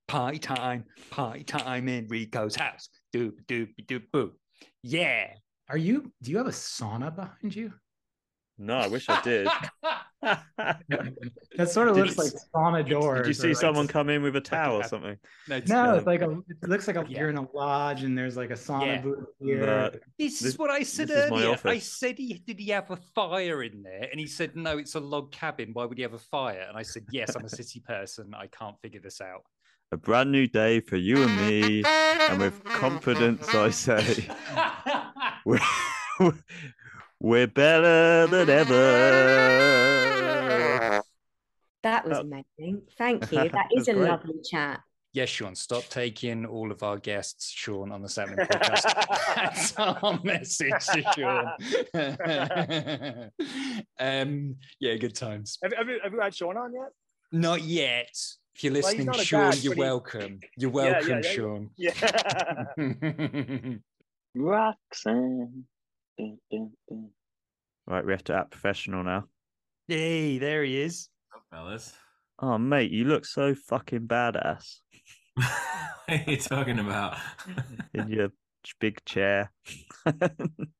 Party time in Rico's house. Doop doop doop boo. Yeah. Do you have a sauna behind you? No, I wish I did. That sort of Did looks you- like sauna doors. Did you see or someone come in with a towel or a- something? No, it's like it looks like Yeah. you're in a lodge and there's like a sauna Yeah. booth here. No. This is what I said this is my earlier. office. I said, did he have a fire in there? And he said, no, it's a log cabin. Why would he have a fire? And I said, yes, I'm a city person. I can't figure this out. A brand new day for you and me, and with confidence I say, we're better than ever. That was amazing. Thank you. That is a great. lovely chat. Yes, Sean, stop taking all of our guests, Sean, on the Salmon podcast. That's our message to Sean. Yeah, good times. Have you had Sean on yet? Not yet. If you're Well, he's listening, not a Sean, dad, you're but he- welcome. You're welcome, yeah. Sean. Yeah. Roxanne. Dun, dun, dun. Right, we have to act professional now. Hey, there he is. Oh, fellas. Oh, mate, you look so fucking badass What are you talking about? in your big chair.